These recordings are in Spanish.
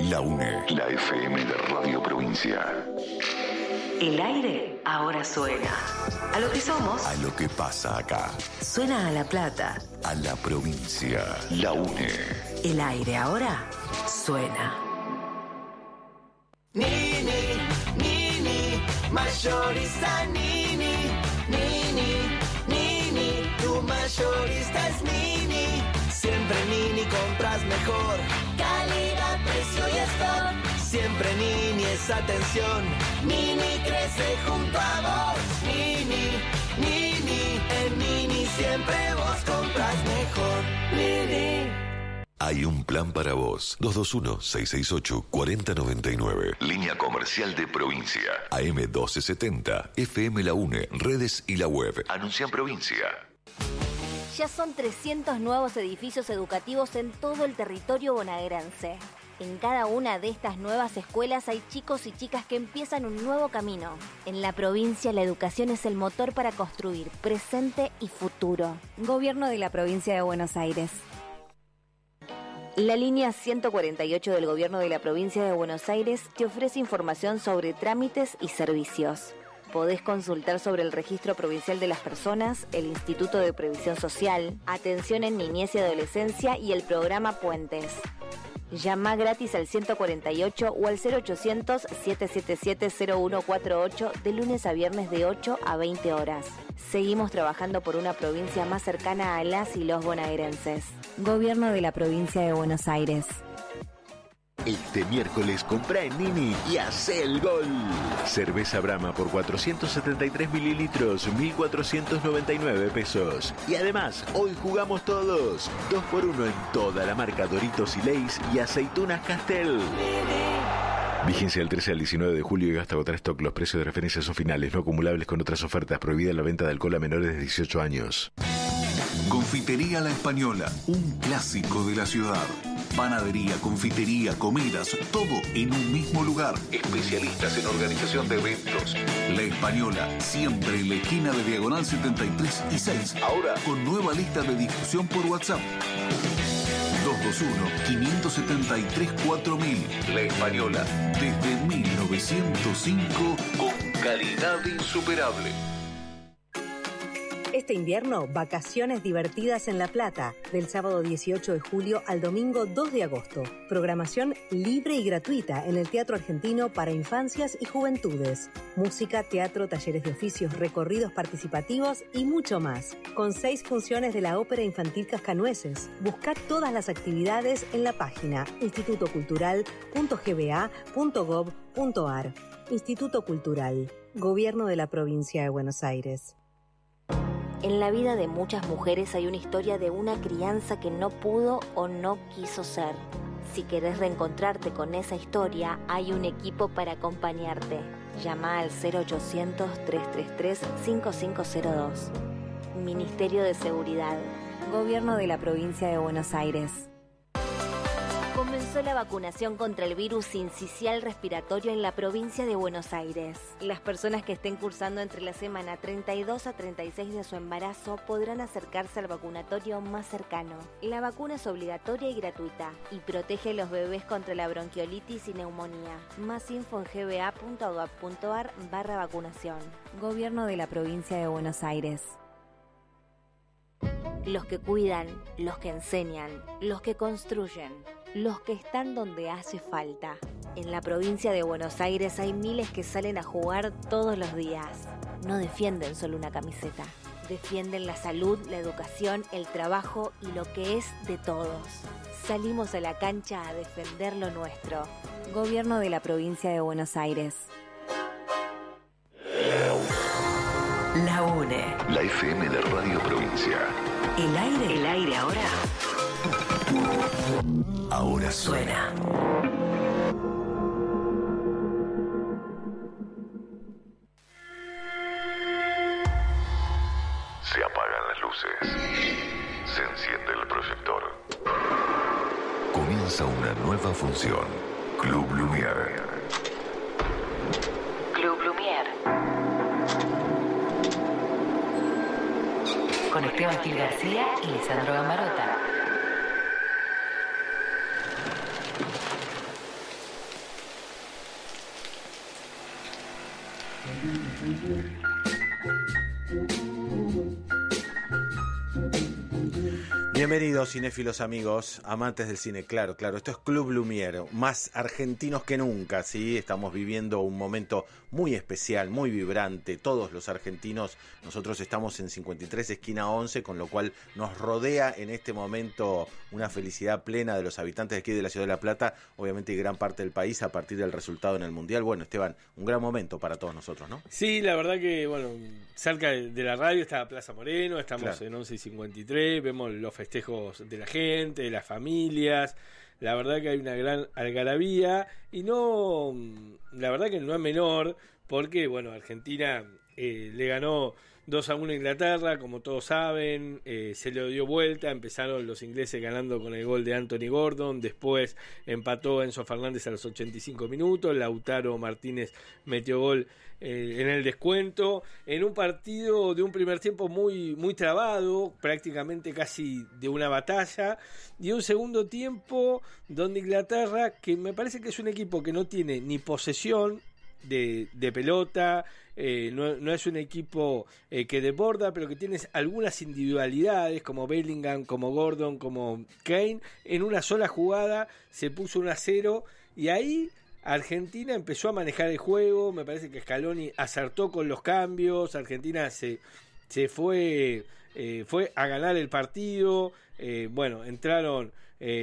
La UNE, la FM de Radio Provincia. El aire ahora suena. A lo que somos. A lo que pasa acá. Suena a La Plata. A la provincia. La UNE. El aire ahora suena. Nini, Nini, mayorista Nini, Nini, Nini, tu mayorista es Nini. Siempre Nini compras mejor. Calidad, precio y stock. Siempre Nini es atención. Nini crece junto a vos. Nini, Nini, en Nini siempre vos compras mejor. Nini. Hay un plan para vos. 221-668-4099. Línea comercial de provincia. AM 1270. FM La UNE. Redes y la web. Anuncia en provincia. Ya son 300 nuevos edificios educativos en todo el territorio bonaerense. En cada una de estas nuevas escuelas hay chicos y chicas que empiezan un nuevo camino. En la provincia, la educación es el motor para construir presente y futuro. Gobierno de la Provincia de Buenos Aires. La línea 148 del Gobierno de la Provincia de Buenos Aires te ofrece información sobre trámites y servicios. Podés consultar sobre el Registro Provincial de las Personas, el Instituto de Previsión Social, Atención en Niñez y Adolescencia y el programa Puentes. Llama gratis al 148 o al 0800-777-0148 de lunes a viernes de 8 a 20 horas. Seguimos trabajando por una provincia más cercana a las y los bonaerenses. Gobierno de la Provincia de Buenos Aires. Este miércoles compra en Nini y hace el gol. Cerveza Brahma por 473 mililitros, 1.499 pesos. Y además, hoy jugamos todos. 2x1 en toda la marca Doritos y Lay's y aceitunas Castel. Vigencia del 13 al 19 de julio y hasta agotar stock. Los precios de referencia son finales, no acumulables con otras ofertas. Prohibida la venta de alcohol a menores de 18 años. Confitería La Española, un clásico de la ciudad. Panadería, confitería, comidas, todo en un mismo lugar. Especialistas en organización de eventos. La Española, siempre en la esquina de Diagonal 73 y 6. Ahora con nueva lista de difusión por WhatsApp. 221-573-4000. La Española, desde 1905, con calidad insuperable. Este invierno, vacaciones divertidas en La Plata, del sábado 18 de julio al domingo 2 de agosto. Programación libre y gratuita en el Teatro Argentino para infancias y juventudes. Música, teatro, talleres de oficios, recorridos participativos y mucho más. Con 6 funciones de la Ópera Infantil Cascanueces. Busca todas las actividades en la página institutocultural.gba.gov.ar. Instituto Cultural, Gobierno de la Provincia de Buenos Aires. En la vida de muchas mujeres hay una historia de una crianza que no pudo o no quiso ser. Si querés reencontrarte con esa historia, hay un equipo para acompañarte. Llama al 0800-333-5502. Ministerio de Seguridad. Gobierno de la Provincia de Buenos Aires. Comenzó la vacunación contra el virus sincicial respiratorio en la provincia de Buenos Aires. Las personas que estén cursando entre la semana 32 a 36 de su embarazo podrán acercarse al vacunatorio más cercano. La vacuna es obligatoria y gratuita y protege a los bebés contra la bronquiolitis y neumonía. Más info en gba.gov.ar/vacunación. Gobierno de la Provincia de Buenos Aires. Los que cuidan, los que enseñan, los que construyen, los que están donde hace falta. En la provincia de Buenos Aires hay miles que salen a jugar todos los días. No defienden solo una camiseta. Defienden la salud, la educación, el trabajo y lo que es de todos. Salimos a la cancha a defender lo nuestro. Gobierno de la Provincia de Buenos Aires. La UNE. La FM de Radio Provincia. El aire ahora. Ahora suena. Se apagan las luces. Se enciende el proyector. Comienza una nueva función. Club Lumière. Club Lumière. Con Esteban Gil García y Lisandro Gamarota. Bienvenidos, cinéfilos amigos, amantes del cine, claro, esto es Club Lumière, más argentinos que nunca, ¿sí? Estamos viviendo un momento muy especial, muy vibrante, todos los argentinos, nosotros estamos en 53 esquina 11, con lo cual nos rodea en este momento una felicidad plena de los habitantes de aquí de la Ciudad de La Plata, obviamente y gran parte del país a partir del resultado en el Mundial. Bueno, Esteban, un gran momento para todos nosotros, ¿no? Sí, la verdad que, bueno, cerca de la radio está Plaza Moreno, estamos en 11 y 53, vemos los festejos de la gente, de las familias. La verdad que hay una gran algarabía y no, la verdad que no es menor porque, bueno, Argentina le ganó 2-1 a Inglaterra, como todos saben, se le dio vuelta, empezaron los ingleses ganando con el gol de Anthony Gordon, después empató Enzo Fernández a los 85 minutos, Lautaro Martínez metió gol en el descuento, en un partido de un primer tiempo muy, muy trabado, prácticamente casi de una batalla, y un segundo tiempo donde Inglaterra, que me parece que es un equipo que no tiene ni posesión de pelota, no es un equipo que desborda, pero que tiene algunas individualidades como Bellingham, como Gordon, como Kane, en una sola jugada se puso 1-0 y ahí Argentina empezó a manejar el juego. Me parece que Scaloni acertó con los cambios, Argentina se fue a ganar el partido. Bueno, entraron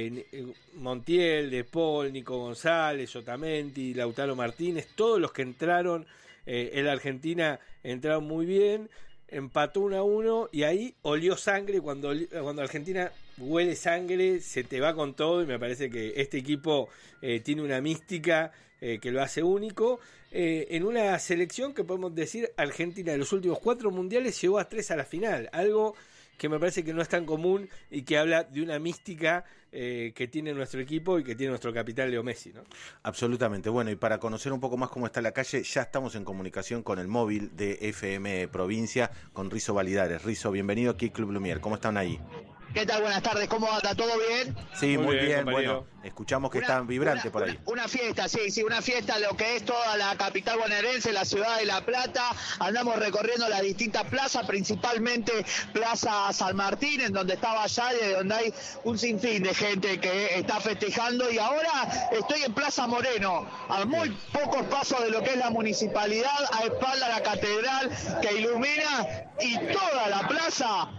Montiel, De Paul, Nico González, Otamendi, Lautaro Martínez, todos los que entraron en la Argentina entraron muy bien, empató 1-1 y ahí olió sangre. Cuando Argentina huele sangre se te va con todo, y me parece que este equipo tiene una mística que lo hace único, en una selección que podemos decir Argentina de los últimos 4 mundiales llegó a 3 a la final, algo que me parece que no es tan común y que habla de una mística que tiene nuestro equipo y que tiene nuestro capitán Leo Messi, ¿no? Absolutamente. Bueno, y para conocer un poco más cómo está la calle, ya estamos en comunicación con el móvil de FM Provincia, con Rizo Validares. Rizo, bienvenido aquí Club Lumière. ¿Cómo están ahí? ¿Qué tal? Buenas tardes, ¿cómo anda? ¿Todo bien? Sí, muy bien. Bueno, escuchamos que está vibrante por ahí. Una fiesta, sí, una fiesta, lo que es toda la capital bonaerense, la ciudad de La Plata. Andamos recorriendo las distintas plazas, principalmente Plaza San Martín, en donde estaba Yale, donde hay un sinfín de gente que está festejando. Y ahora estoy en Plaza Moreno, a muy pocos pasos de lo que es la municipalidad, a espalda de la catedral que ilumina, y toda la plaza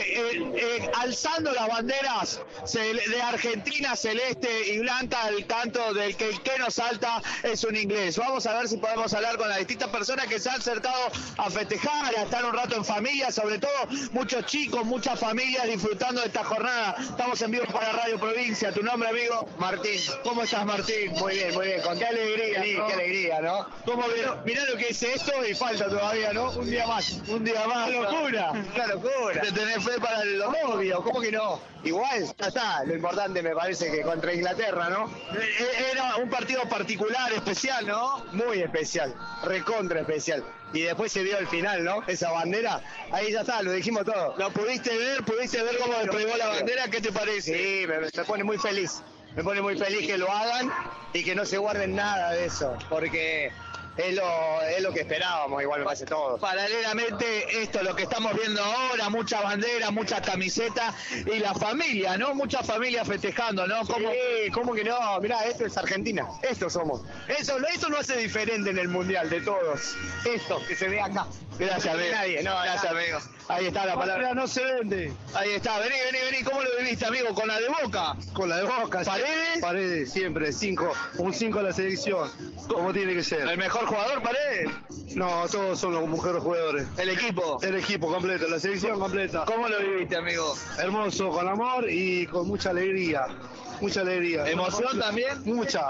alzando las banderas de Argentina, celeste y blanca, al canto del que el que nos salta es un inglés. Vamos a ver si podemos hablar con las distintas personas que se han acercado a festejar, a estar un rato en familia, sobre todo muchos chicos, muchas familias disfrutando de esta jornada. Estamos en vivo para Radio Provincia. ¿Tu nombre, amigo? Martín. ¿Cómo estás, Martín? Muy bien, con qué alegría, sí, ¿no? Qué alegría, ¿no? ¿Cómo mirá lo que es esto y falta todavía, ¿no? Un día más. ¡Qué locura! ¡Qué locura! ¿Te tenés fe para el obvio? ¿Cómo que no? Igual, ya está. Lo importante me parece que contra Inglaterra, ¿no? Era un partido particular, especial, ¿no? Muy especial, recontra especial. Y después se vio el final, ¿no? Esa bandera, ahí ya está, lo dijimos todo. ¿Lo pudiste ver cómo desplegó la bandera? ¿Qué te parece? Sí, me pone muy feliz. Me pone muy feliz que lo hagan y que no se guarden nada de eso, porque es lo que esperábamos, igual me parece todo. Paralelamente, esto, lo que estamos viendo ahora, muchas banderas, muchas camisetas y la familia, ¿no? Muchas familias festejando, ¿no? ¿Cómo que no? Mirá, esto es Argentina, estos somos. Eso lo hace diferente en el Mundial de todos. Esto que se ve acá. Gracias, amigo. Gracias, amigo. Ahí está la palabra. No se vende. Ahí está, vení. ¿Cómo lo viviste, amigo? ¿Con la de Boca? Con la de Boca. ¿Paredes? Paredes, siempre, 5. Un 5 a la selección, como tiene que ser. ¿El mejor jugador, Paredes? No, todos son los mejores jugadores. ¿El equipo? El equipo completo, la selección completa. ¿Cómo lo viviste, amigo? Hermoso, con amor y con mucha alegría. Mucha alegría. ¿Emoción también? Mucha.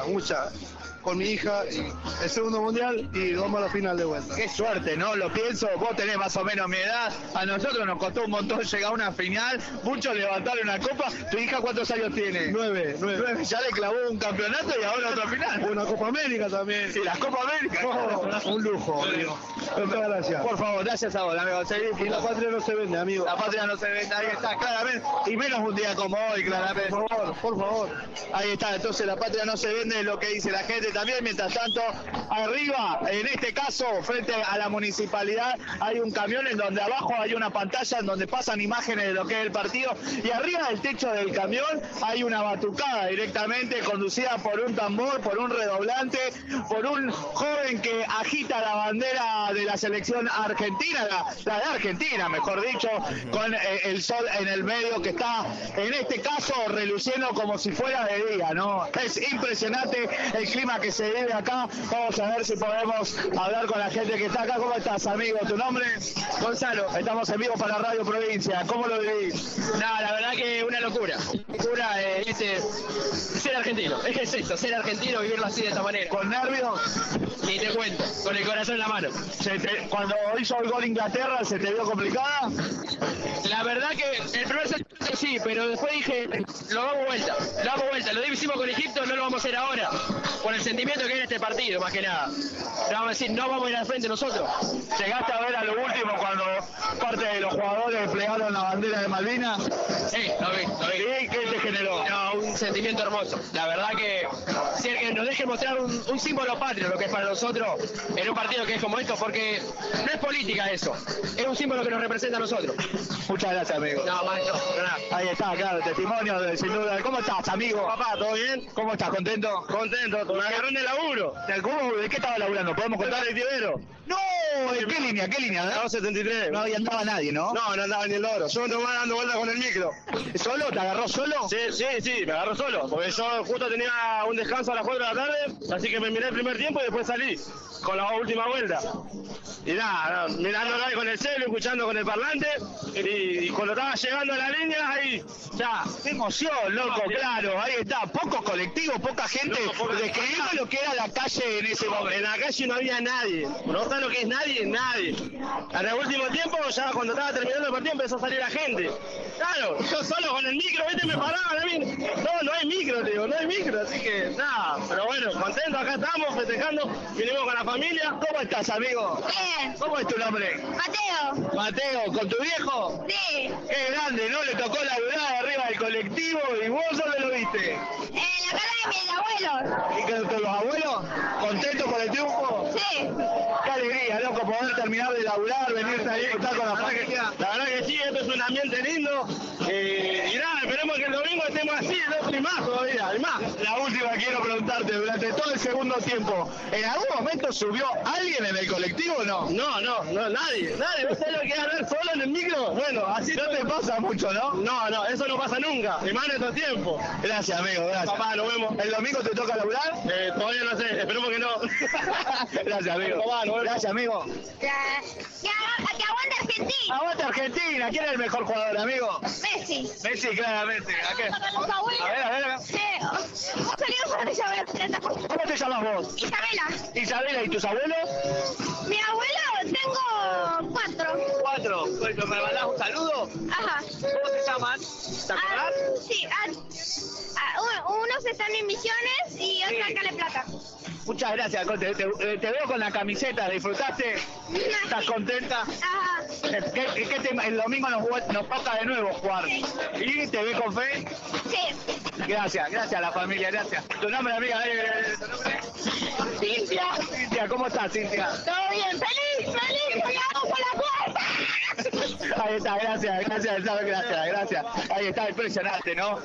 Con mi hija, el segundo mundial y vamos a la final de vuelta. Qué suerte, ¿no? Lo pienso, vos tenés más o menos mi edad, a nosotros nos costó un montón llegar a una final, muchos levantaron una copa. ¿Tu hija cuántos años tiene? 9. Ya le clavó un campeonato y ahora otra final. Una Copa América también. Sí, la Copa América. Un lujo, amigo. Muchas gracias. Por favor, gracias a vos, amigo. Y la patria no se vende, amigo. La patria no se vende, ahí está, claramente. Y menos un día como hoy, claramente. Por favor. Ahí está, entonces la patria no se vende, es lo que dice la gente. también, mientras tanto, arriba, en este caso, frente a la municipalidad, hay un camión en donde abajo hay una pantalla en donde pasan imágenes de lo que es el partido, y arriba del techo del camión hay una batucada directamente conducida por un tambor, por un redoblante, por un joven que agita la bandera de la selección argentina, la de Argentina, mejor dicho, con el sol en el medio, que está, en este caso, reluciendo como si fuera de día, ¿no? Es impresionante el clima que se vive acá. Vamos a ver si podemos hablar con la gente que está acá. ¿Cómo estás, amigo? ¿Tu nombre? Gonzalo. Estamos en vivo para Radio Provincia. ¿Cómo lo vivís? No, la verdad que una locura. Locura, ser argentino. Es esto, ser argentino, vivirlo así de esta manera. ¿Con nervios? Ni te cuento, con el corazón en la mano. Cuando hizo el gol Inglaterra, ¿se te vio complicada? La verdad que el primer set sí, pero después dije, lo damos vuelta. Lo hicimos con Egipto, no lo vamos a hacer ahora. Por el sentimiento que hay en este partido, más que nada. Le vamos a decir, no vamos a ir al frente nosotros. ¿Llegaste a ver a lo último cuando parte de los jugadores plegaron la bandera de Malvinas? Sí, lo vi. ¿Y qué te generó? No, un sentimiento hermoso. La verdad que nos deje mostrar un símbolo patrio, lo que es para nosotros en un partido que es como esto, porque no es política eso, es un símbolo que nos representa a nosotros. Muchas gracias, amigo. No, maestro, nada. Ahí está, claro, testimonio, sin duda. ¿Cómo estás, amigo? Papá, ¿todo bien? ¿Cómo estás? ¿Contento? Contento, me agarró en el laburo. ¿De qué estaba laburando? ¿Podemos contar? El Tivero. No, ¿en qué línea? ¿Qué línea? No, 73. No había andaba nadie, ¿no? No andaba ni el loro. Yo me tomaba dando vueltas con el micro. ¿Solo? ¿Te agarró solo? Sí, me agarró solo. Porque yo justo tenía un descanso a las 4 de la tarde, así que me miré el primer tiempo y después salí con la última vuelta. Y nada, mirando ahí con el celu, escuchando con el parlante, y cuando estaba llegando a la línea, ahí, ya. ¡Qué emoción, loco! Claro, ahí está. Pocos colectivos, poca gente. Describiendo lo que era la calle en ese momento. En la calle no había nadie. ¿No sabes lo que es nadie? Nadie. En el último tiempo, ya cuando estaba terminando el partido, empezó a salir la gente. Claro, yo solo con el micro, me paraban a mí. No hay micro, te digo, no hay micro, así que nada. Pero bueno, contento, acá estamos festejando, vinimos con la familia. ¿Cómo estás, amigo? Bien. ¿Cómo es tu nombre? Mateo. Mateo, ¿con tu viejo? Sí. Qué grande, ¿no? Le tocó laburar arriba del colectivo, ¿y vos dónde lo viste? En la casa de mis abuelos. ¿Y con los abuelos? ¿Contentos con el triunfo? Sí. Qué alegría, loco, poder terminar de laburar, venirte a disfrutar con la familia. La verdad que sí, esto es un ambiente lindo. Y nada, esperemos que el domingo estemos así, ¿no? Y más todavía, y más. La última quiero preguntarte, durante todo el segundo tiempo, ¿en algún momento subió alguien en el colectivo o no? No, nadie. ¿No sabes lo que es hablar solo en el micro? Bueno, así no te pasa mucho, ¿no? No, eso no pasa nunca, y más en estos tiempos. Gracias, amigo, gracias. Papá, nos vemos. ¿El domingo te toca laburar? Todavía no sé, esperemos que no. Gracias, amigo. Papá, nos vemos. Gracias, amigo. Que aguante Argentina. Aguante Argentina. ¿Quién es el mejor jugador, amigo? Messi. Messi, claramente. ¿A qué? Con los abuelos. A ver. Sí. Vos salimos con ella, ¿Cómo te llamas vos? Isabela. ¿Y tus abuelos? Mi abuelo tengo 4. 4. ¿Me mandás un saludo? Ajá. ¿Cómo se llaman? ¿Te acordás? Sí. Unos están en Misiones y otros acá en La Plata. Muchas gracias, Conte. Te veo con la camiseta. ¿Disfrutaste? ¿Estás contenta? Ajá. El domingo nos toca de nuevo jugar. Sí. ¿Y te ves con fe? Sí. Gracias a la familia, gracias. ¿Tu nombre, amiga? ¿Tu nombre? Cintia, ¿cómo estás, Cintia? Todo bien, feliz, llegamos por la puerta. Ahí está, gracias. Ahí está, impresionante, ¿no?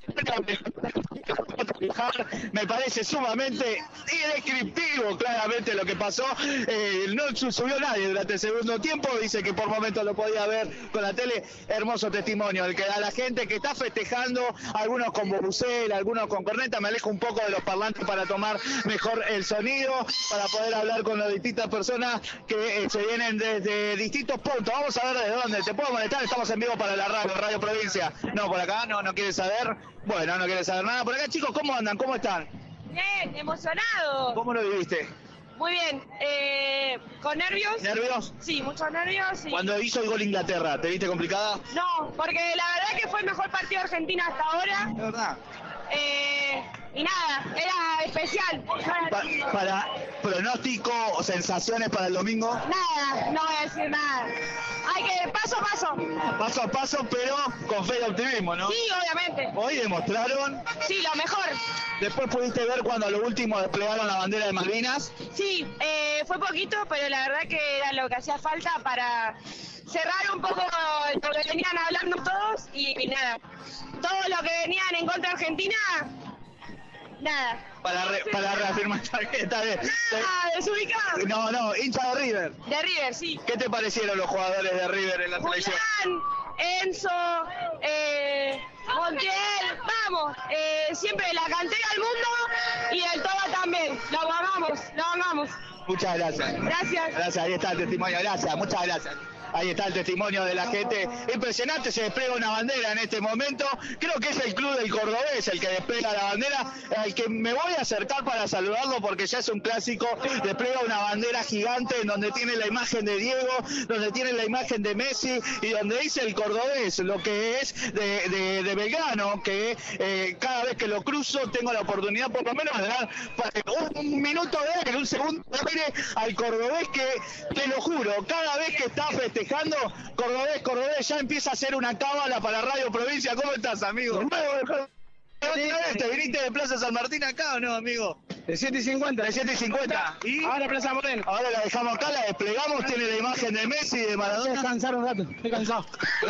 Me parece sumamente indescriptivo claramente lo que pasó. No subió nadie durante el segundo tiempo, dice que por momentos lo podía ver con la tele. Hermoso testimonio el que da la gente que está festejando, algunos con bubucela, algunos con corneta. Me alejo un poco de los parlantes para tomar mejor el sonido, para poder hablar con las distintas personas que se vienen desde distintos puntos. Vamos a ver desde dónde. ¿Te puedo molestar? Estamos en vivo para la Radio Provincia. No, por acá no quieres saber. Bueno, no quieres saber nada. Por acá, chicos, ¿cómo andan? ¿Cómo están? Bien, emocionado. ¿Cómo lo viviste? Muy bien. ¿Con nervios? ¿Nervios? Sí, muchos nervios. Sí. Cuando hizo el gol Inglaterra, ¿te viste complicada? No, porque la verdad que fue el mejor partido de Argentina hasta ahora. ¿De verdad? y nada, era especial. Para pronóstico o sensaciones para el domingo. Nada, no voy a decir nada. Hay que paso a paso. Paso a paso, pero con fe y optimismo, ¿no? Sí, obviamente. Hoy demostraron. Sí, lo mejor. Después pudiste ver cuando a lo último desplegaron la bandera de Malvinas. Sí, fue poquito, pero la verdad que era lo que hacía falta para cerrar un poco lo que venían hablando todos y nada. Todo lo que venían en contra de Argentina, nada. Para reafirmar que está bien. Nada, desubicado. No, hincha de River. De River, sí. ¿Qué te parecieron los jugadores de River en la selección? Julián, Enzo, Montiel, vamos, siempre la cantera del mundo y el Toba también. Lo amamos. Muchas gracias. Gracias, ahí está el testimonio, gracias, muchas gracias. Ahí está el testimonio de la gente. Impresionante, se despliega una bandera en este momento. Creo que es el club del Cordobés el que despliega la bandera, al que me voy a acercar para saludarlo porque ya es un clásico. Despliega una bandera gigante en donde tiene la imagen de Diego, donde tiene la imagen de Messi y donde dice el Cordobés, lo que es de Belgrano, que cada vez que lo cruzo tengo la oportunidad por lo menos de dar un minuto de aire, un segundo de aire al Cordobés, que te lo juro, cada vez que está festejando Cordobés ya empieza a hacer una cábala para Radio Provincia. ¿Cómo estás, amigo? ¿Te viniste de Plaza San Martín acá o no, amigo? De 7:50. De 7:50. ¿Y? Ahora Plaza Moreno. Ahora la dejamos acá, la desplegamos, tiene la imagen de Messi y de Maradona. Descansar un rato, estoy cansado.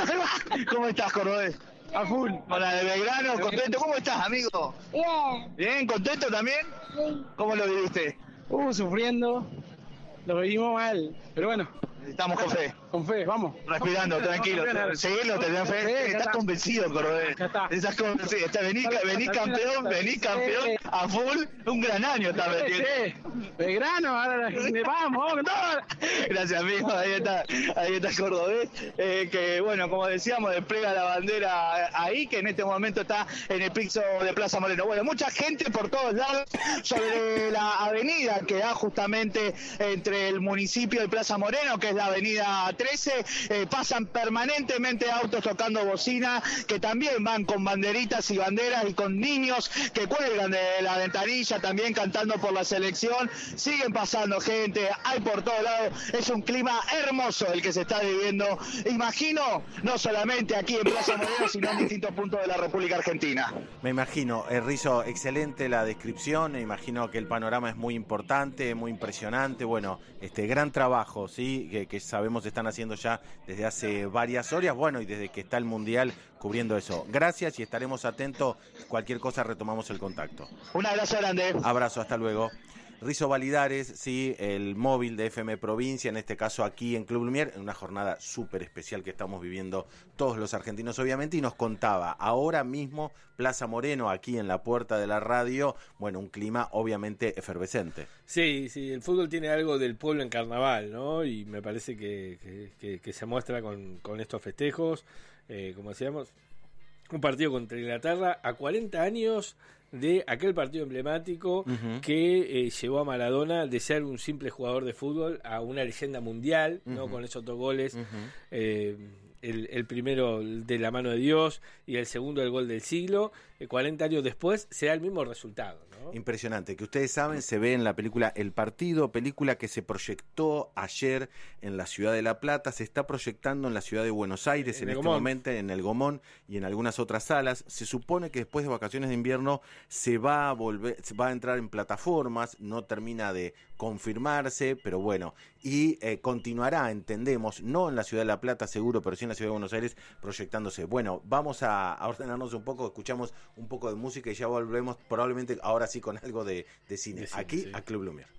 ¿Cómo estás, Cordobés? A full. Con la de Belgrano, contento. ¿Cómo estás, amigo? Bien. ¿Bien? ¿Contento también? Sí. ¿Cómo lo viviste? Sufriendo. Lo vivimos mal, pero bueno. Estamos con fe. Con fe, vamos. Respirando, tranquilo. Seguilo, tenés fe. Estás convencido, Cordobés. Estás convencido. Venís campeón a full. Un gran año está metiendo. Belgrano, ahora vamos con todo. Gracias, amigo. Ahí está Cordobés. Que, bueno, como decíamos, despliega la bandera ahí, que en este momento está en el piso de Plaza Moreno. Bueno, mucha gente por todos lados sobre la avenida que da justamente entre el municipio y Plaza Moreno, que es la avenida 13, pasan permanentemente autos tocando bocina, que también van con banderitas y banderas y con niños que cuelgan de la ventanilla también cantando por la selección. Siguen pasando gente, hay por todos lados, es un clima hermoso el que se está viviendo, imagino, no solamente aquí en Plaza Moreno, sino en distintos puntos de la República Argentina. Me imagino, Rizo, excelente la descripción, me imagino que el panorama es muy importante, muy impresionante, bueno, gran trabajo, ¿sí? Que sabemos están haciendo ya desde hace varias horas, bueno, y desde que está el Mundial cubriendo eso. Gracias y estaremos atentos, cualquier cosa retomamos el contacto. Un abrazo grande. Abrazo, hasta luego. Rizo Validares, sí, el móvil de FM Provincia, en este caso aquí en Club Lumière, en una jornada súper especial que estamos viviendo todos los argentinos, obviamente, y nos contaba ahora mismo Plaza Moreno, aquí en la puerta de la radio, bueno, un clima obviamente efervescente. Sí, el fútbol tiene algo del pueblo en carnaval, ¿no? Y me parece que se muestra con estos festejos, como decíamos, un partido contra Inglaterra a 40 años de aquel partido emblemático que llevó a Maradona de ser un simple jugador de fútbol a una leyenda mundial, ¿no? Con esos 2 goles, el primero de la mano de Dios y el segundo el gol del siglo. 40 años después se da el mismo resultado, ¿no? Impresionante, que ustedes saben, se ve en la película El Partido, película que se proyectó ayer en la ciudad de La Plata, se está proyectando en la ciudad de Buenos Aires en este momento, en el Gomón y en algunas otras salas. Se supone que después de vacaciones de invierno se va a entrar en plataformas, no termina de confirmarse, pero bueno, y continuará, entendemos, no en la ciudad de La Plata seguro, pero sí en la ciudad de Buenos Aires proyectándose. Bueno, vamos a ordenarnos un poco, escuchamos un poco de música y ya volvemos probablemente ahora sí con algo de cine, aquí sí. A Club Lumière.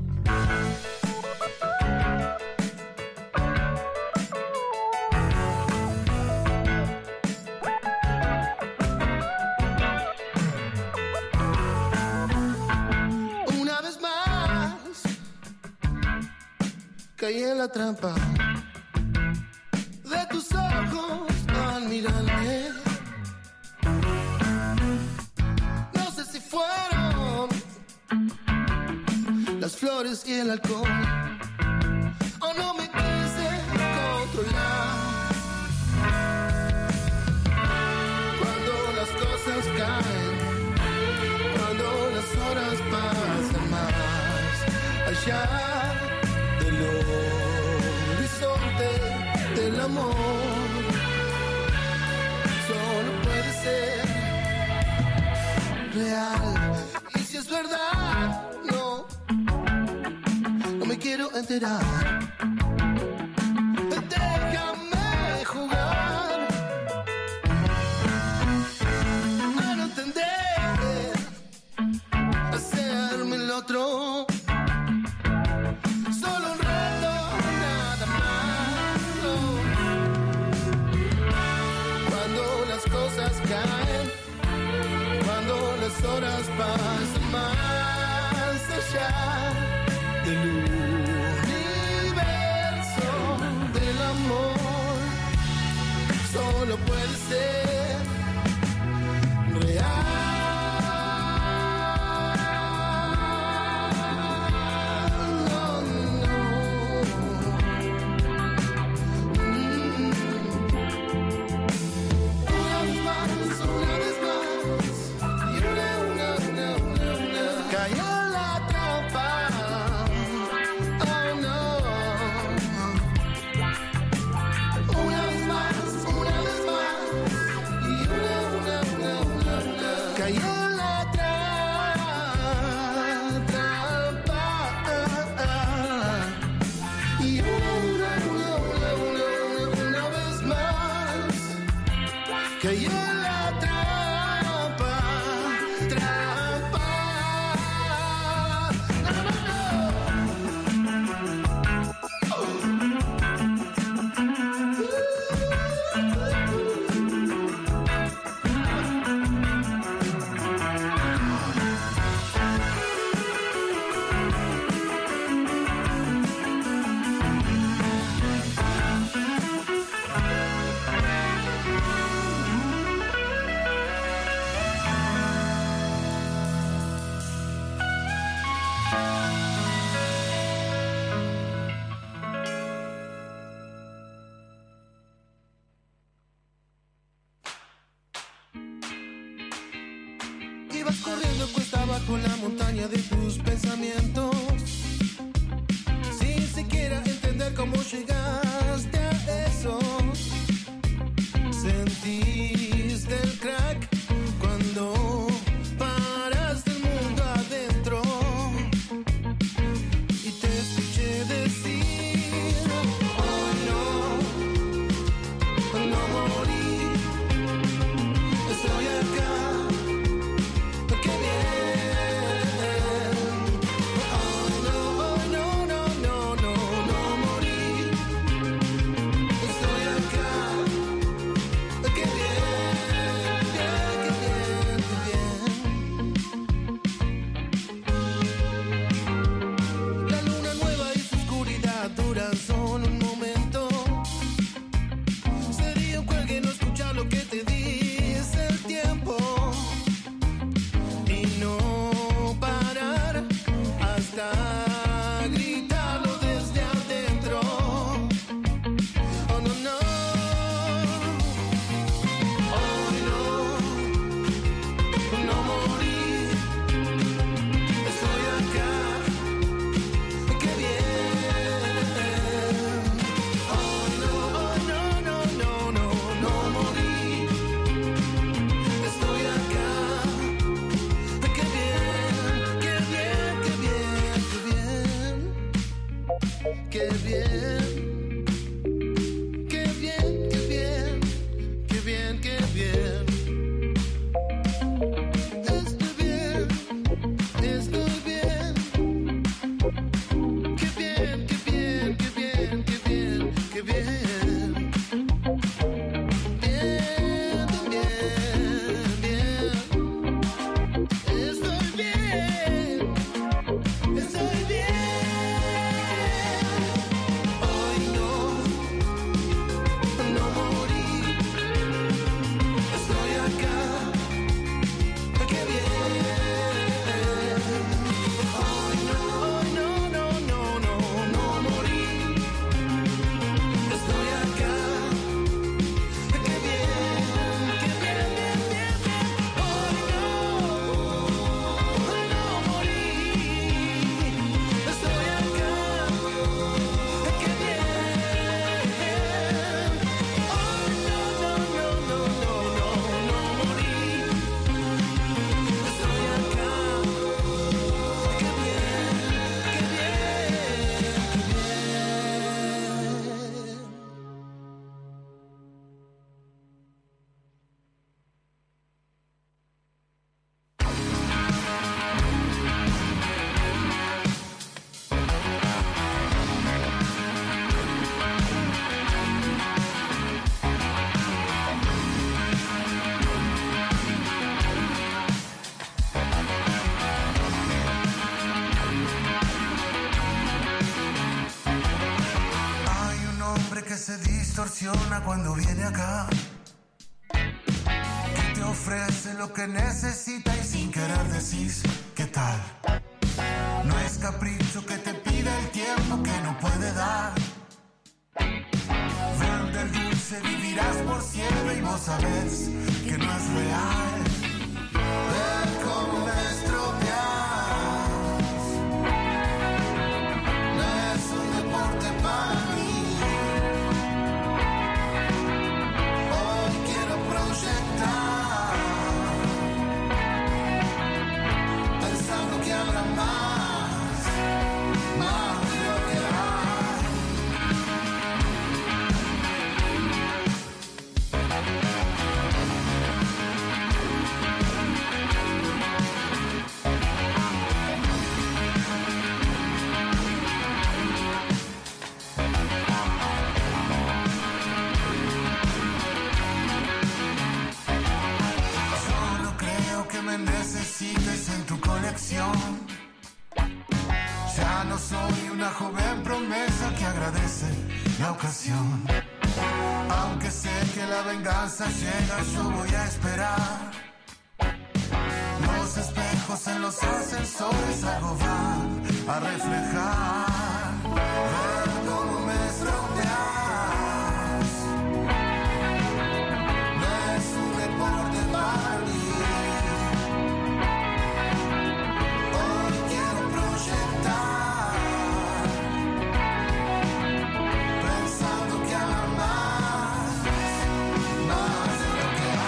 Una vez más caí en la trampa de tus ojos al mirarme. No sé si fueron las flores y el alcohol, o no me quise controlar. Cuando las cosas caen, cuando allá del horizonte del amor. Solo puede ser real. Y si es verdad, no me quiero enterar. Déjame jugar a no entender, hacerme el otro. Solo un rato, nada más. No. Cuando las cosas caen, cuando las horas pasan más allá del universo del amor, solo puede ser real. Caí en la trampa, trampa. No, no, no. Ibas corriendo cuesta abajo la montaña de tus pensamientos, sin siquiera entender cómo llegaste a eso. Sentiste el crack cuando paraste el mundo adentro y te escuché decir: oh no, no morí, estoy acá. distorsiona cuando viene acá. Que te ofrece lo que necesita y sin querer decís ¿qué tal? No es capricho que te pide el tiempo que no puede dar. Vende el dulce, vivirás por siempre y vos sabés que no es real. Ver cómo me estropeas. No es un deporte para mí. Hoy quiero proyectar, pensando que habrá más de lo que hay. Solo creo que me necesites en tu colección. Ya no soy una joven promesa que agradece la ocasión. Aunque sé que la venganza llega, yo voy a esperar. Los espejos en los ascensores algo van a reflejar. Ver cómo me estropeas. No es un deporte para mí. Hoy quiero proyectar, pensando que habrá más de lo que hay.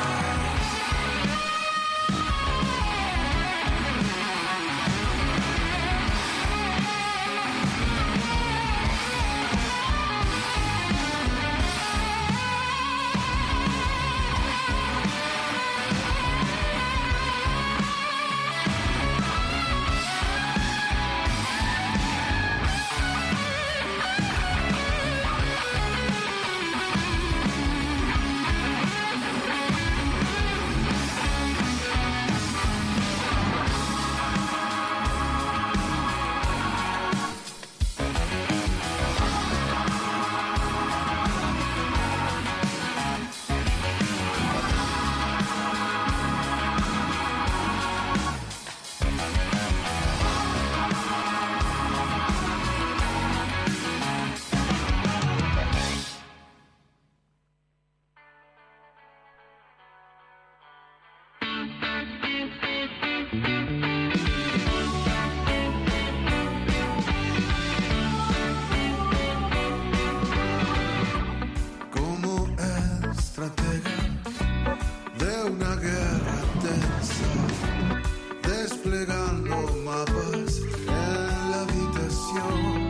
Como estratega de una guerra tensa, desplegando mapas en la habitación.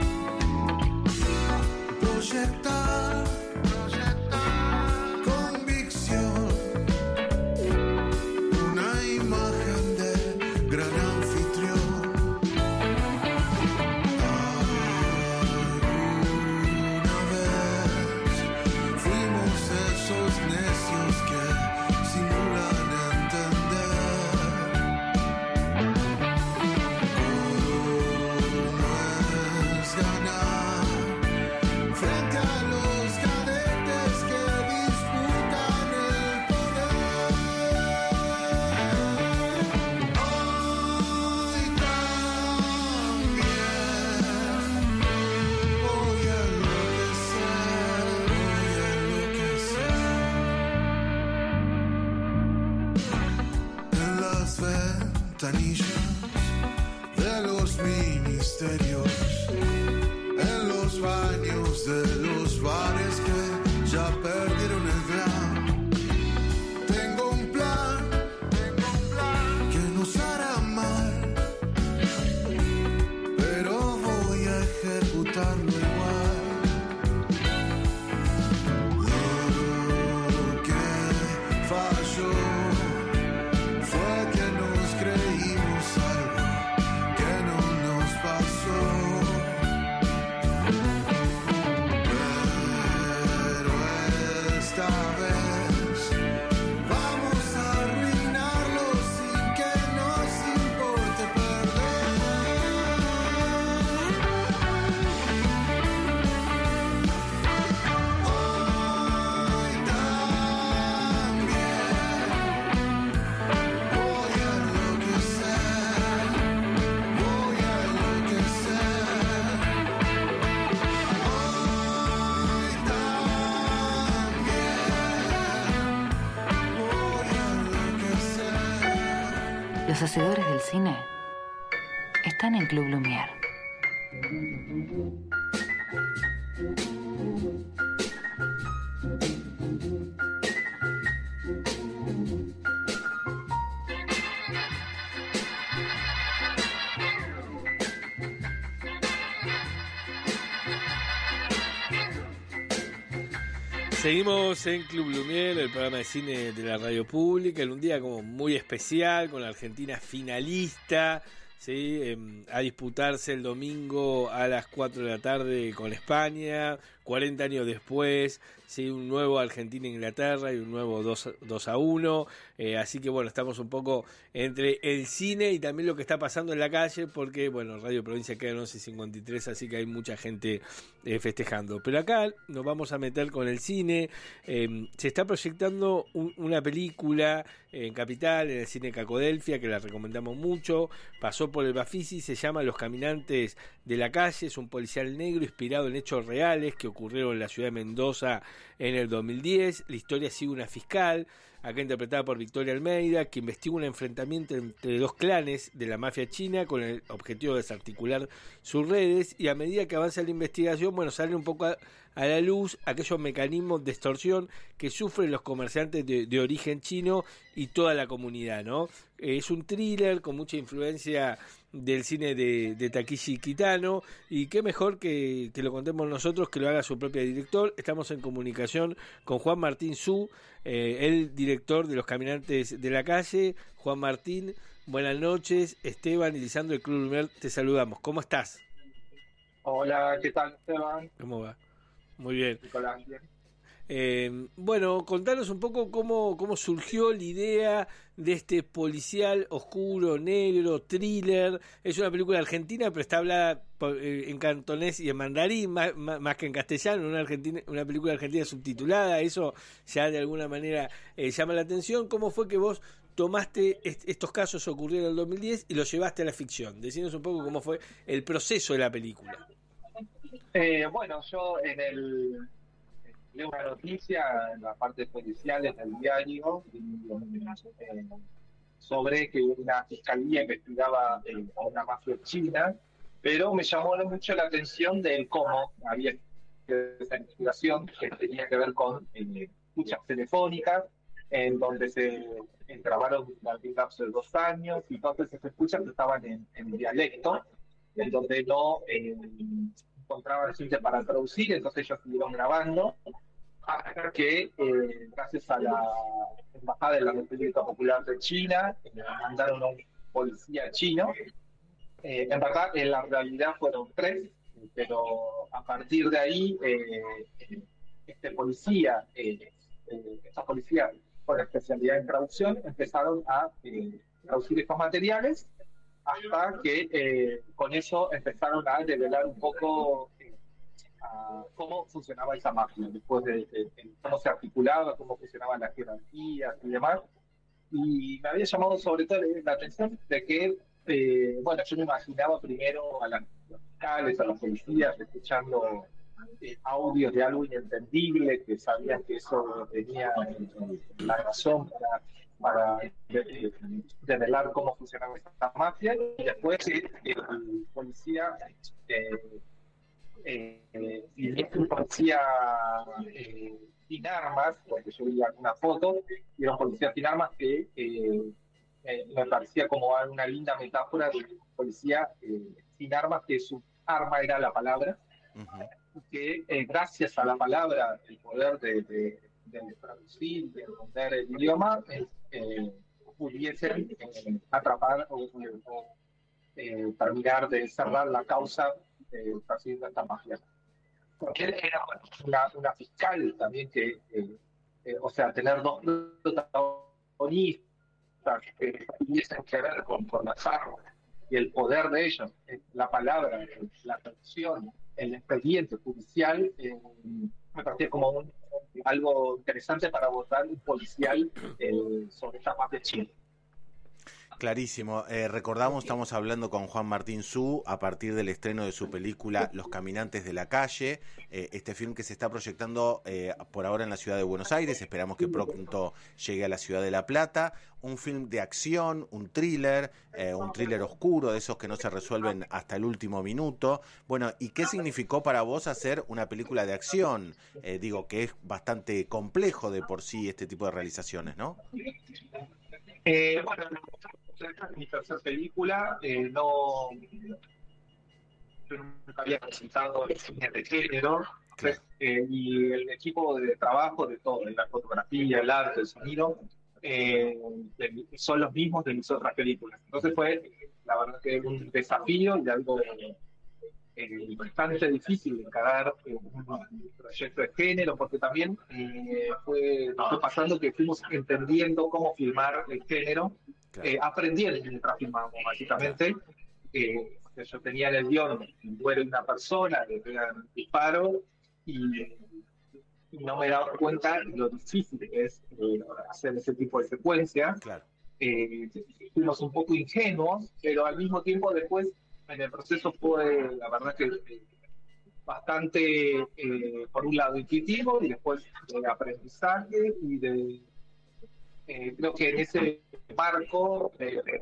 Proyectar convicción, una imagen de gran anfitrión. Alguna vez fuimos esos necios que simulan entender. Cómo es ganar frente a los cadetes que disputan el poder. Hoy también voy a enloquecer, en las ventanillas de los ministerios, en los baños de los bares que ya perdieron el glam. Tengo un plan que nos hará mal, pero voy a ejecutarlo igual. Lo que falló fue que nos creímos algo que no nos pasó. Pero esta vez vamos a arruinarlo sin que nos importe perder. Hoy Los hacedores del cine están en Club Lumière. Seguimos en Club Lumière, el programa de cine de la radio pública, en un día como muy especial, con la Argentina finalista, ¿sí? A disputarse el domingo a las 4 de la tarde con España, 40 años después, ¿sí? Un nuevo Argentina-Inglaterra y un nuevo 2-1, así que bueno, estamos un poco entre el cine y también lo que está pasando en la calle, porque bueno, Radio Provincia queda en 11:53, así que hay mucha gente festejando. Pero acá nos vamos a meter con el cine. Se está proyectando una película en Capital, en el cine Cacodelfia, que la recomendamos mucho, pasó por el Bafisi, se llama Los Caminantes de la Calle, es un policial negro inspirado en hechos reales que ocurrieron en la ciudad de Mendoza en el 2010. La historia sigue una fiscal, acá interpretada por Victoria Almeida, que investiga un enfrentamiento entre dos clanes de la mafia china con el objetivo de desarticular sus redes, y a medida que avanza la investigación, bueno, salen un poco a la luz aquellos mecanismos de extorsión que sufren los comerciantes de origen chino y toda la comunidad, ¿no? Es un thriller con mucha influencia del cine de Takeshi Kitano, y qué mejor que lo contemos nosotros, que lo haga su propio director. Estamos en comunicación con Juan Martín Su, el director de Los Caminantes de la Calle. Juan Martín, buenas noches. Esteban y Lisandro del Club Lumière, te saludamos. ¿Cómo estás? Hola, ¿qué tal, Esteban? ¿Cómo va? Muy bien. Nicolás, bien. Bueno, contanos un poco cómo surgió la idea de este policial oscuro, negro, thriller. Es una película argentina, pero está hablada en cantonés y en mandarín, más que en castellano, una película argentina subtitulada. Eso ya de alguna manera llama la atención. ¿Cómo fue que vos tomaste estos casos ocurrieron en el 2010 y los llevaste a la ficción? Decinos un poco cómo fue el proceso de la película. Bueno, yo leo una noticia en la parte policial en el diario sobre que una fiscalía investigaba a una mafia china, pero me llamó mucho la atención de cómo había esa investigación que tenía que ver con escuchas telefónicas, en donde se entrabaron durante un lapso de 2 años, y todas esas escuchas estaban en dialecto, en donde no encontraban gente para traducir, entonces ellos siguieron grabando hasta que, gracias a la Embajada de la República Popular de China, mandaron a un policía chino. En verdad, en la realidad fueron 3, pero a partir de ahí, esta policía con especialidad en traducción, empezaron a traducir estos materiales, hasta que con eso empezaron a develar un poco cómo funcionaba esa mafia, después de cómo se articulaba, cómo funcionaban las jerarquías y demás. Y me había llamado sobre todo la atención de que, bueno, yo me imaginaba primero a los fiscales, a los policías, escuchando audios de algo inentendible, que sabían que eso tenía la razón para develar cómo funcionaba esta mafia, y después el policía y es un policía sin armas, porque yo vi alguna foto, y era un policía sin armas que me parecía como una linda metáfora de un policía sin armas, que su arma era la palabra, que gracias a la palabra, el poder de traducir, de entender el idioma, pudiesen atrapar o terminar de cerrar la causa persiguiendo esta mafia. Porque él era una fiscal también que, o sea, tener 2 protagonistas que tuviesen que ver con las armas y el poder de ellos, la palabra, la traducción, el expediente judicial, me parecía como algo interesante para abordar un policial sobre esta mafia china. Clarísimo. Recordamos, estamos hablando con Juan Martín Zhu a partir del estreno de su película Los Caminantes de la Calle, este film que se está proyectando por ahora en la ciudad de Buenos Aires, esperamos que pronto llegue a la ciudad de La Plata. Un film de acción, un thriller oscuro, de esos que no se resuelven hasta el último minuto. Bueno, ¿y qué significó para vos hacer una película de acción? Digo, que es bastante complejo de por sí este tipo de realizaciones, ¿no? Bueno, esta es mi tercera película, yo nunca había presentado el cine de género, y el equipo de trabajo de todo, de la fotografía, el arte, el sonido, son los mismos de mis otras películas. Entonces fue, la verdad, que un desafío y algo bastante difícil de encarar un proyecto de género, porque también fue pasando que fuimos entendiendo cómo filmar el género, aprendiendo mientras filmamos, básicamente. Yo tenía en el guión muere una persona, le pegan un disparo, y no me he dado cuenta de lo difícil que es hacer ese tipo de secuencias. Fuimos un poco ingenuos, pero al mismo tiempo después en el proceso fue, la verdad, que bastante, por un lado, intuitivo, y después de aprendizaje, y creo que en ese marco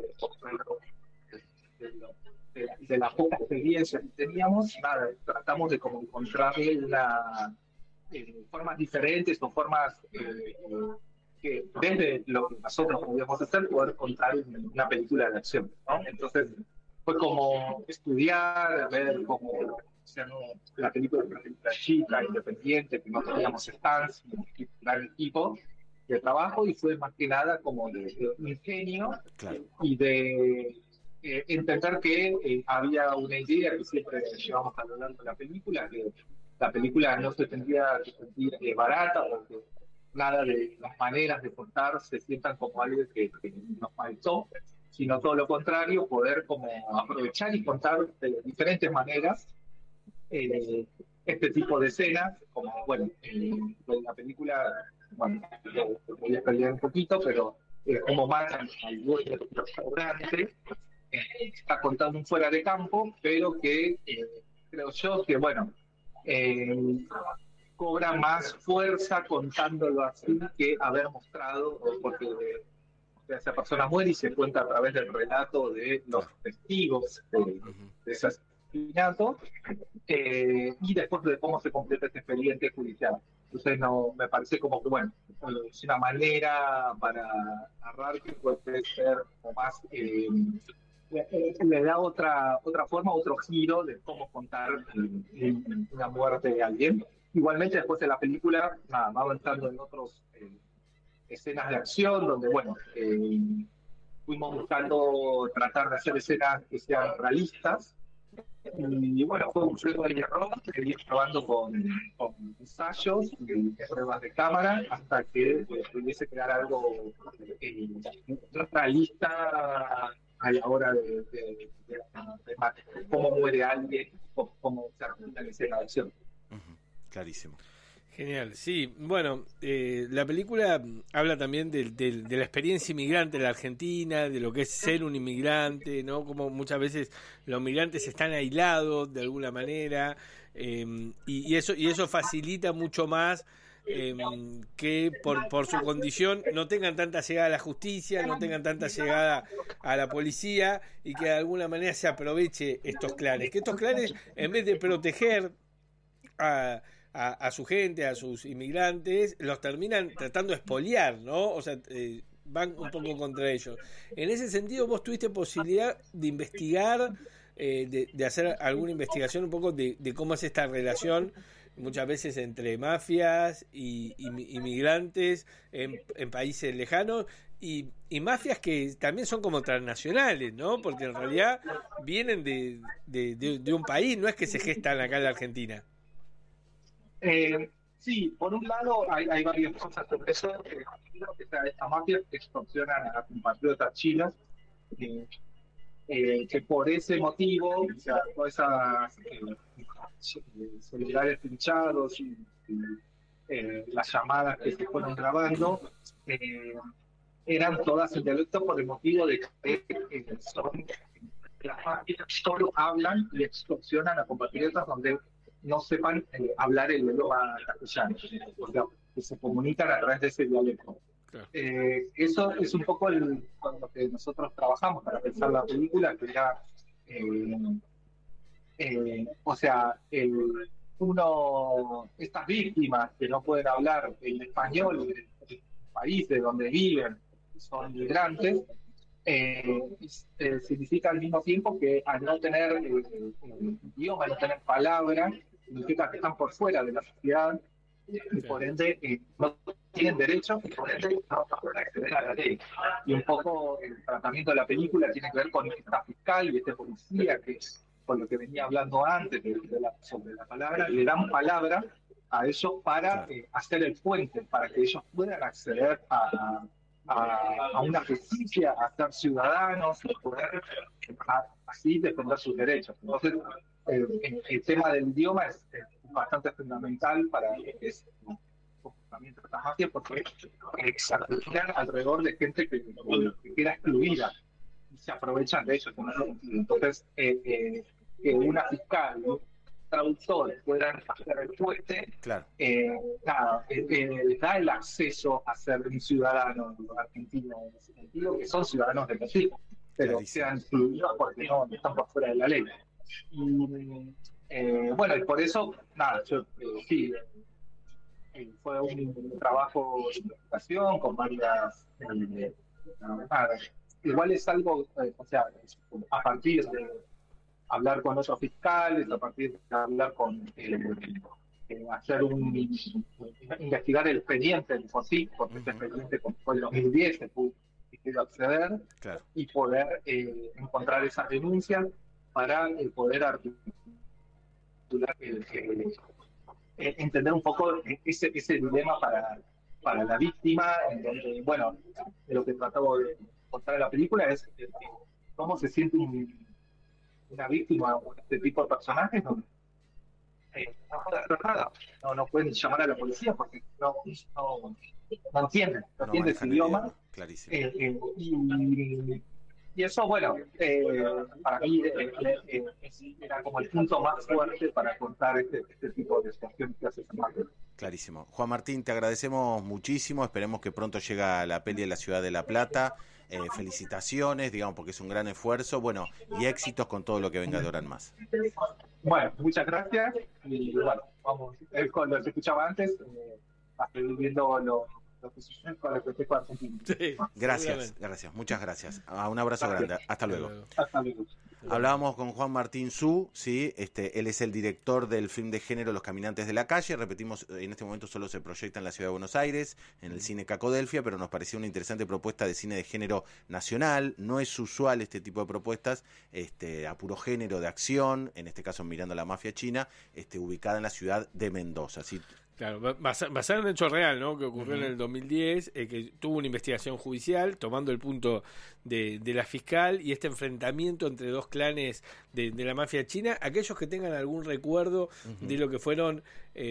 de la poca experiencia que teníamos, tratamos de como encontrarle formas diferentes o formas que desde lo que nosotros podíamos hacer, poder contar una película de acción, ¿no? Entonces fue como estudiar, ver cómo la película era una película chica, independiente, que no teníamos stands, un gran equipo de trabajo, y fue más que nada como de ingenio y de entender que había una idea que siempre llevamos a lo largo de la película, que la película no se tendría que sentir barata, porque nada de las maneras de contar se sientan como algo que nos faltó, sino todo lo contrario, poder como aprovechar y contar de diferentes maneras este tipo de escenas, como, bueno, en la película, bueno, voy a pelear un poquito, pero como matan al dueño del restaurante, está contando un fuera de campo, pero que creo yo que, bueno, cobra más fuerza contándolo así que haber mostrado, porque esa persona muere y se cuenta a través del relato de los testigos de ese asesinato, y después de cómo se completa este expediente judicial. Entonces me parece como que, bueno, es una manera para narrar que puede ser como más, le da otra forma, otro giro de cómo contar una muerte de alguien. Igualmente después de la película va avanzando en otros escenas de acción, donde, bueno, fuimos buscando tratar de hacer escenas que sean realistas, y bueno, fue un juego de error que iba probando con ensayos y pruebas de cámara hasta que pudiese crear algo realista a la hora de cómo muere alguien, cómo se realiza la escena de acción. Clarísimo. Genial, sí. Bueno, la película habla también de la experiencia inmigrante en la Argentina, de lo que es ser un inmigrante, ¿no? Como muchas veces los migrantes están aislados de alguna manera, y eso facilita mucho más que por su condición no tengan tanta llegada a la justicia, no tengan tanta llegada a la policía, y que de alguna manera se aproveche estos clanes. Que estos clanes, en vez de proteger a su gente, a sus inmigrantes, los terminan tratando de expoliar, ¿no? O sea, van un poco contra ellos. En ese sentido, vos tuviste posibilidad de investigar, de hacer alguna investigación un poco de cómo es esta relación, muchas veces entre mafias y inmigrantes en países lejanos, y mafias que también son como transnacionales, ¿no? Porque en realidad vienen de un país, no es que se gestan acá en la Argentina. Sí, por un lado hay varias cosas sobre eso. Estas mafias que extorsionan a compatriotas chinas, que por ese motivo, o sea, todas esas celulares pinchados y las llamadas que se fueron grabando, eran todas en dialecto por el motivo de que las máquinas solo hablan y extorsionan a compatriotas donde no sepan hablar el idioma castellano, o sea, que se comunican a través de ese dialecto. Claro. Eso es un poco con lo que nosotros trabajamos para pensar la película, que era, o sea, estas víctimas que no pueden hablar el español del país de donde viven, son migrantes, significa al mismo tiempo que al no tener idioma, no tener palabra, significa que están por fuera de la sociedad y por ende no tienen derechos y por ende no pueden acceder a la ley. Y un poco el tratamiento de la película tiene que ver con esta fiscal y este policía, que es con lo que venía hablando antes sobre la palabra, le dan palabra a ellos para hacer el puente, para que ellos puedan acceder a una justicia, a ser ciudadanos y poder así defender sus derechos. Entonces, el tema del idioma es bastante fundamental para ese comportamiento de esta mafia, porque exagreran alrededor de gente que queda excluida y se aprovechan de ellos. Entonces, que una fiscal, un traductor puedan hacer el puente, claro. Les da el acceso a ser un ciudadano argentino, en ese sentido, que son ciudadanos de México, pero sean excluidos porque no están por fuera de la ley. Y bueno, y por eso, sí, fue un trabajo de investigación con varias. Igual es algo, o sea, a partir de hablar con otros fiscales, a partir de hablar con hacer investigar el expediente del FOSIC, porque este expediente fue en 2010, se pudo acceder, claro. Y poder encontrar esas denuncias para poder articular, entender un poco ese dilema para la víctima, en donde, bueno, de lo que trataba de contar en la película es cómo se siente una víctima o este tipo de personajes donde no puede hacer nada, no pueden llamar a la policía porque no entienden ese idioma. Clarísimo. Y eso, bueno, para mí era como el punto más fuerte para contar este tipo de situaciones que hace Martín. Clarísimo. Juan Martín, te agradecemos muchísimo, esperemos que pronto llegue la peli de la ciudad de La Plata. Felicitaciones, digamos, porque es un gran esfuerzo, bueno, y éxitos con todo lo que venga de ahora en más. Bueno, muchas gracias, y bueno, vamos, con lo que escuchaba antes, a seguir viendo lo que sucede con el Festejo Argentino. Sí, gracias, muchas gracias. Un abrazo grande, hasta luego. Hasta luego. Hablábamos con Juan Martín Su, ¿sí? Él es el director del film de género Los Caminantes de la Calle. Repetimos, en este momento solo se proyecta en la Ciudad de Buenos Aires, en el Cine Cacodelfia, pero nos pareció una interesante propuesta de cine de género nacional. No es usual este tipo de propuestas, a puro género de acción, en este caso mirando a la mafia china, ubicada en la ciudad de Mendoza, ¿sí? Claro, basado en un hecho real, ¿no? Que ocurrió en el 2010, que tuvo una investigación judicial, tomando el punto de la fiscal y este enfrentamiento entre dos clanes de la mafia china. Aquellos que tengan algún recuerdo de lo que fueron,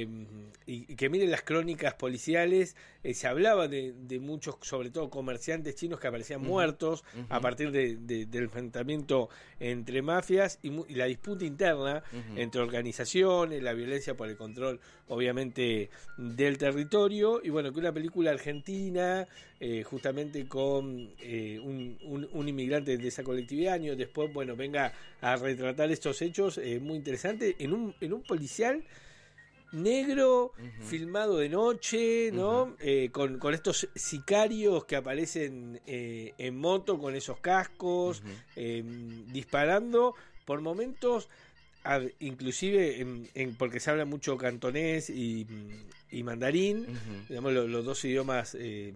y que miren las crónicas policiales, se hablaba de muchos, sobre todo comerciantes chinos que aparecían muertos a partir del enfrentamiento entre mafias y la disputa interna entre organizaciones, la violencia por el control, obviamente, del territorio. Y bueno, que una película argentina, justamente con un inmigrante de esa colectividad, años después, bueno, venga a retratar estos hechos, muy interesante, en un policial negro, filmado de noche, ¿no? Con estos sicarios que aparecen en moto con esos cascos, disparando por momentos, inclusive porque se habla mucho cantonés y mandarín, digamos los dos idiomas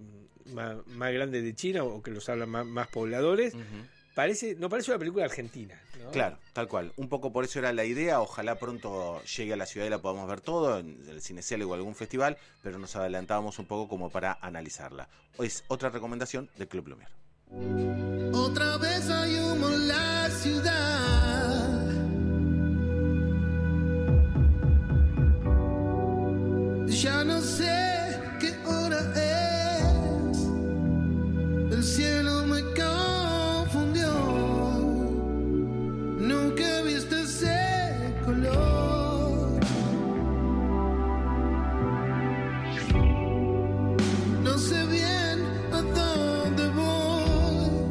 más grandes de China, o que los hablan más pobladores. No parece una película argentina, ¿no? Claro, tal cual. Un poco por eso era la idea. Ojalá pronto llegue a la ciudad y la podamos ver todo, en el Cinecielo o algún festival, pero nos adelantábamos un poco como para analizarla. Es otra recomendación del Club Lumière. Otra vez hay humo en la ciudad. Ya no sé qué hora es. El me confundió. Nunca he visto ese color. No sé bien a dónde voy.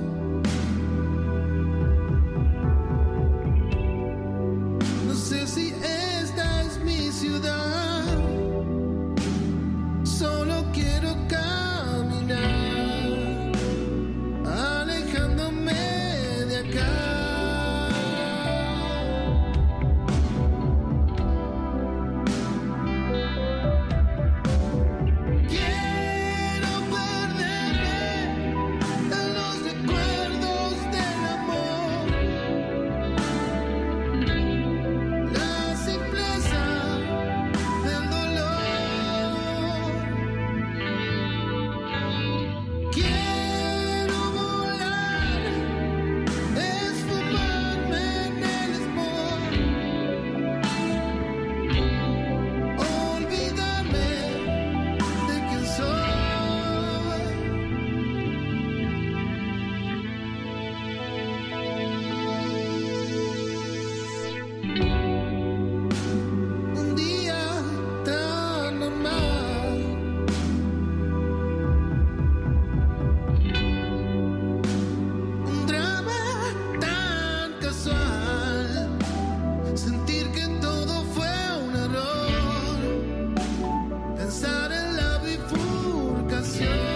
No sé si esta es mi ciudad. Solo quiero caminar, alejándome de acá. Quiero perderme en los recuerdos del amor, la simpleza del dolor. Quiero volar, esfumarme en el smog, olvidarme de quién soy. Un día tan normal, un drama tan casual, sentir que todo fue un error, pensar en la bifurcación.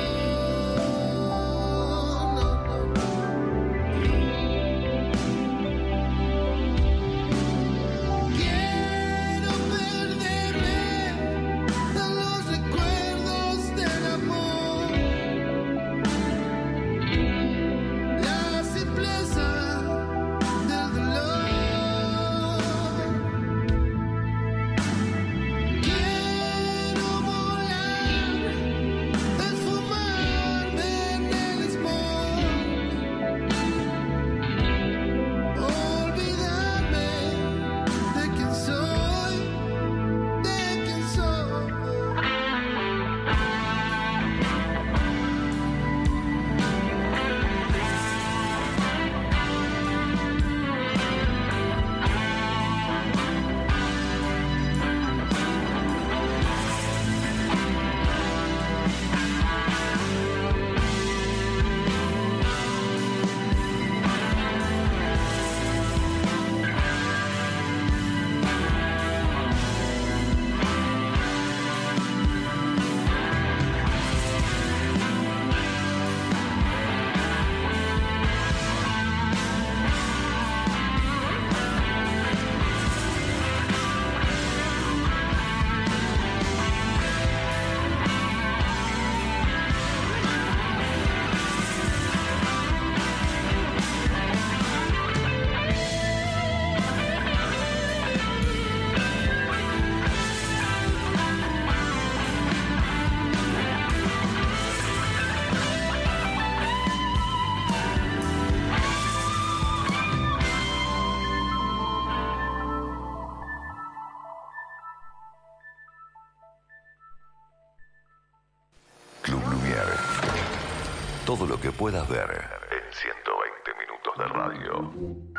Quiero perderme en los recuerdos del amor, la simpleza del dolor. Quiero volar, esfumarme en el smog, olvidarme de quién soy, de quién soy. Club Lumière. Todo lo que puedas ver en 120 minutos de radio.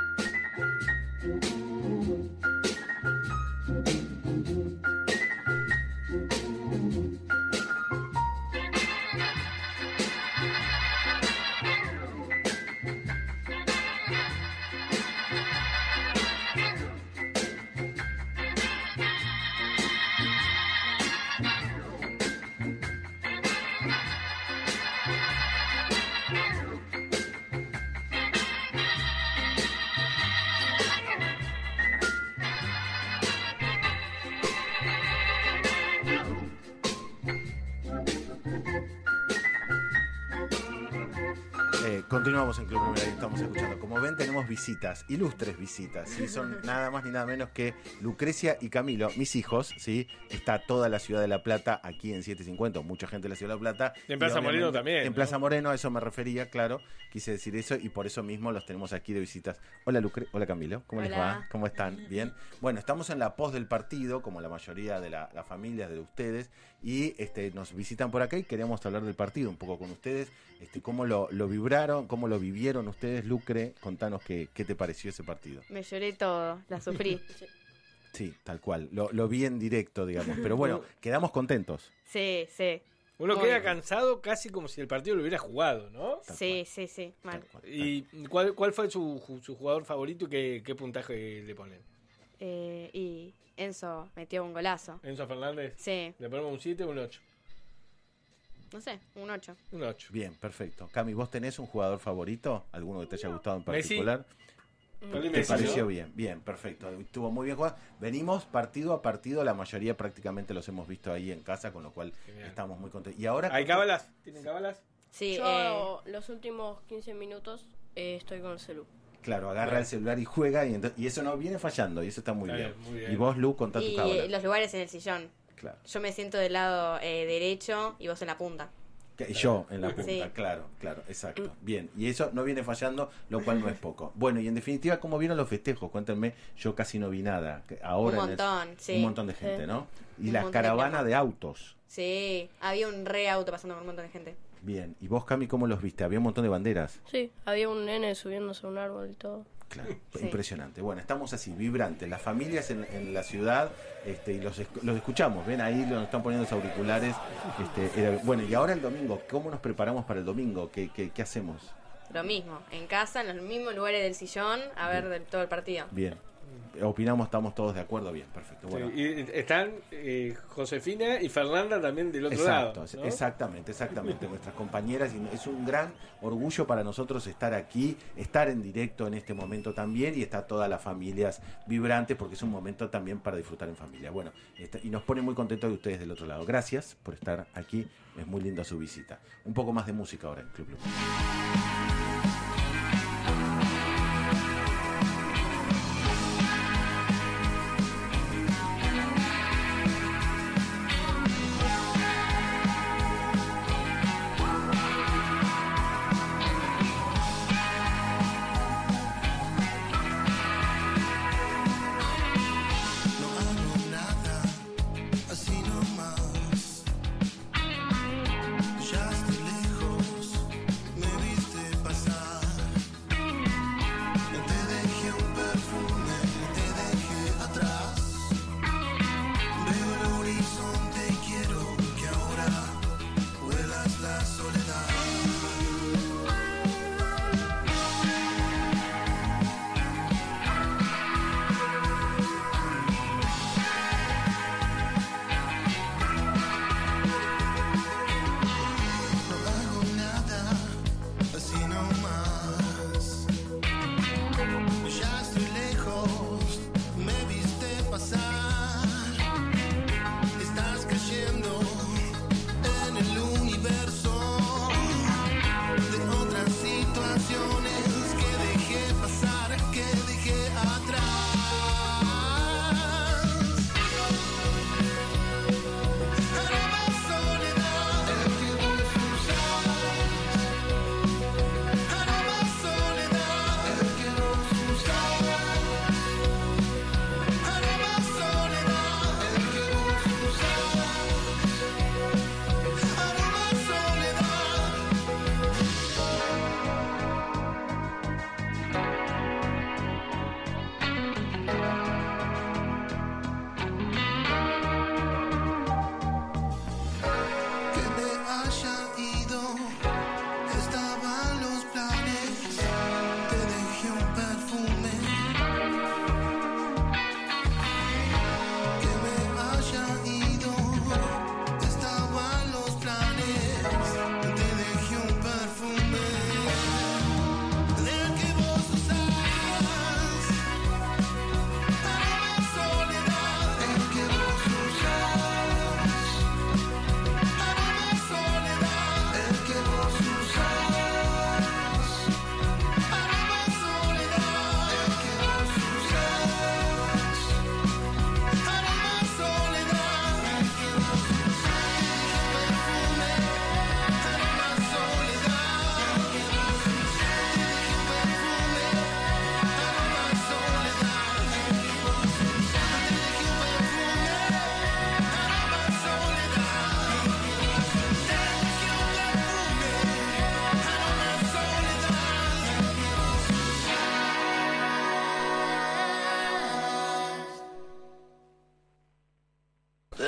Continuamos en Club Lumière y estamos escuchando. Como ven, tenemos visitas, ilustres visitas, ¿sí? Son nada más ni nada menos que Lucrecia y Camilo, mis hijos, ¿sí? Está toda la ciudad de La Plata aquí en 750, mucha gente de la ciudad de La Plata. En Plaza Moreno también. En Plaza Moreno, a eso me refería, claro, quise decir eso y por eso mismo los tenemos aquí de visitas. Hola hola Camilo, ¿cómo les va? ¿Cómo están? ¿Bien? Bueno, estamos en la pos del partido, como la mayoría de las familias de ustedes, y nos visitan por acá y queremos hablar del partido un poco con ustedes. ¿Cómo lo vibraron? ¿Cómo lo vivieron ustedes, Lucre? Contanos qué te pareció ese partido. Me lloré todo, la sufrí. Sí, tal cual. Lo vi en directo, digamos. Pero bueno, quedamos contentos. Sí. Uno queda cansado casi como si el partido lo hubiera jugado, ¿no? Sí, mal. ¿Y cuál fue su jugador favorito y qué puntaje le ponen? Y Enzo metió un golazo. ¿Enzo Fernández? Sí. ¿Le ponemos un 7 o un 8? No sé, un 8. Un 8. Bien, perfecto. Cami, ¿vos tenés un jugador favorito? ¿Alguno que te haya gustado en particular? Messi. ¿Te pareció bien? Bien, perfecto. Estuvo muy bien jugado. Venimos partido a partido, la mayoría prácticamente los hemos visto ahí en casa, con lo cual estamos muy contentos. ¿Y ahora? ¿Hay cábalas? ¿Tienen cábalas? Sí, yo los últimos 15 minutos estoy con el celu. Claro, agarra el celular y juega y eso no viene fallando y eso está muy bien. Muy bien. Y vos, Lu, contá tu cábala. Y los lugares en el sillón. Claro. Yo me siento del lado derecho y vos en la punta. Y yo en la punta, Sí. claro, exacto. Bien, y eso no viene fallando, lo cual no es poco. Bueno, y en definitiva, ¿cómo vieron los festejos? Cuéntenme, yo casi no vi nada. Ahora Un montón, sí. Un montón de gente, Sí. ¿no? Y Un la montón caravana de autos. Sí, había un re auto pasando con un montón de gente. Bien, ¿y vos, Cami, cómo los viste? Había un montón de banderas. Sí, había un nene subiéndose a un árbol y todo. Claro, impresionante. Bueno, estamos así, vibrantes. Las familias en la ciudad, y los escuchamos, ven ahí, nos están poniendo los auriculares. Bueno, y ahora el domingo, ¿cómo nos preparamos para el domingo? ¿Qué hacemos? Lo mismo, en casa, en los mismos lugares del sillón, a ver todo el partido. Bien. Opinamos, estamos todos de acuerdo, bien, perfecto. Bueno. Sí, y están Josefina y Fernanda también del otro lado, ¿no? Exactamente, nuestras compañeras, y es un gran orgullo para nosotros estar aquí, estar en directo en este momento también, y está todas las familias vibrantes, porque es un momento también para disfrutar en familia. Bueno, y nos pone muy contentos de ustedes del otro lado. Gracias por estar aquí, es muy linda su visita. Un poco más de música ahora en Club Blue. Ya estoy lejos, me viste pasar.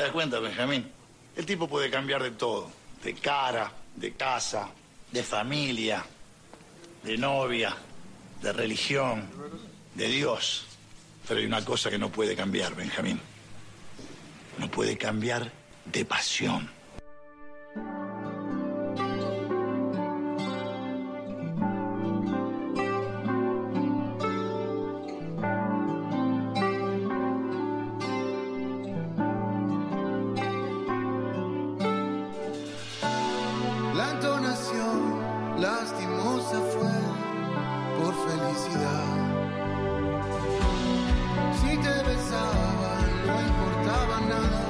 das cuenta, Benjamín? El tipo puede cambiar de todo. De cara, de casa, de familia, de novia, de religión, de Dios. Pero hay una cosa que no puede cambiar, Benjamín. No puede cambiar de pasión. La entonación lastimosa fue por felicidad. Si te besaba no importaba nada,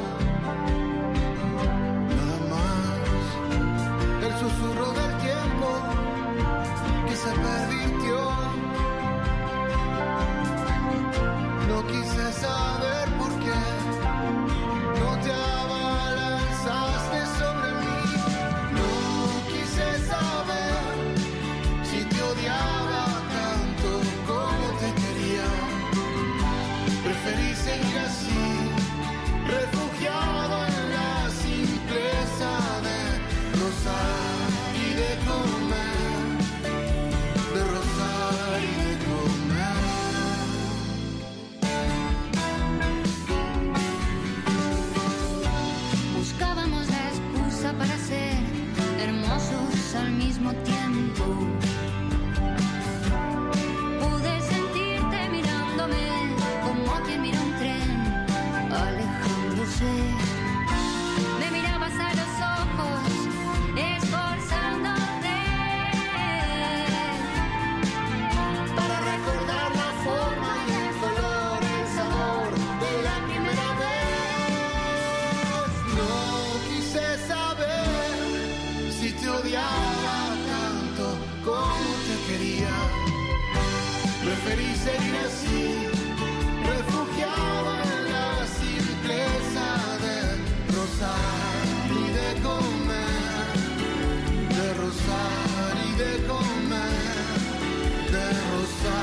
nada más. El susurro del tiempo que se pervirtió. No quise saber por qué no te abalanzaste sobre mí. No quise saber si te odiaba tanto como te quería. Preferí seguir así, refugiado en la simpleza de rozar y de comer, de rozar y de comer. Buscábamos la excusa para ser hermosos al mismo tiempo. Pude sentirte mirándome como quien mira un tren alejándose. Me mirabas a los ojos, esforzándote para recordar la forma y el color, el sabor de la primera vez. No quise saber si te odiaba tanto como te quería. Preferí seguir así, refugiado en la simpleza de rozar y de comer, de rozar y de comer, de rozar.